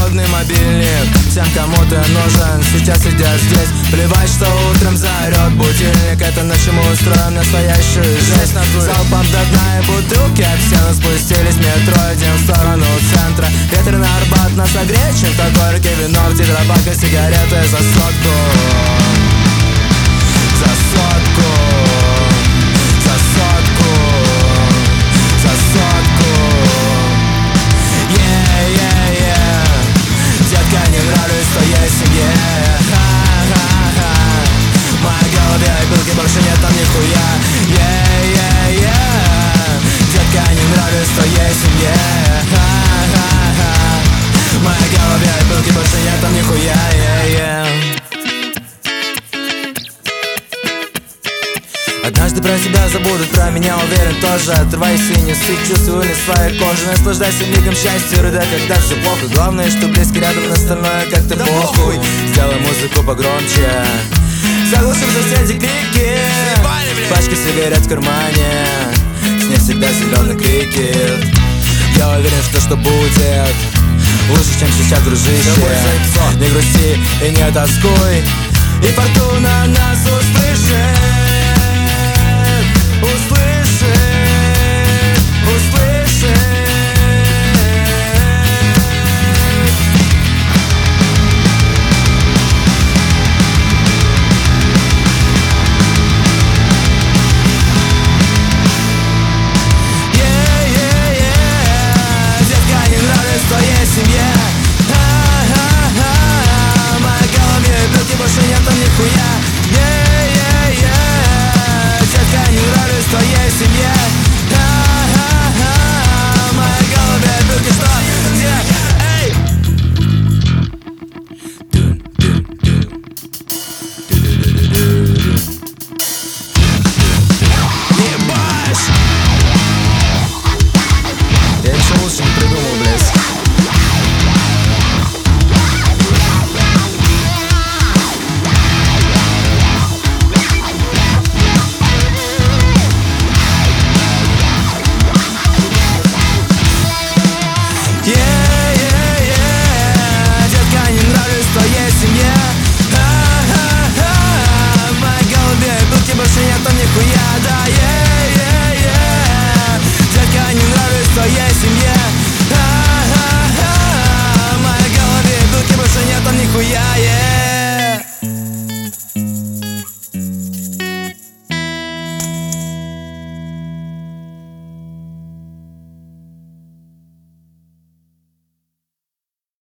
холодный мобильник. Всем, кому ты нужен, сейчас сидят здесь. Плевать, что утром заорет будильник. Это на чему устроен настоящую жизнь. Залпом до дна и бутылки об стену спустились в метро, идем в сторону центра. Ветреный Арбат нас согреет, чем-то горький вино, где табак и сигареты за сотку. За сотку. За сотку. За сотку. Детка, не нравлюсь твоей семье. В моей голове пылки, больше нет там нихуя. Детка, не нравлюсь твоей семье. В моей голове пылки, больше нет там нихуя. Однажды про тебя забудут, про меня уверен тоже. Отрывайся и не сыпь, чувствую на своей коже. Наслаждайся мигом счастья, рыдай, когда все плохо. Главное, что близкий рядом, на остальное как-то похуй. Сделай музыку погромче, заглушим соседи крики. Пачка сигарет в кармане, с ней всегда зеленый крикет. Я уверен, что будет лучше, чем сейчас, дружище. Не грусти и не тоскуй. И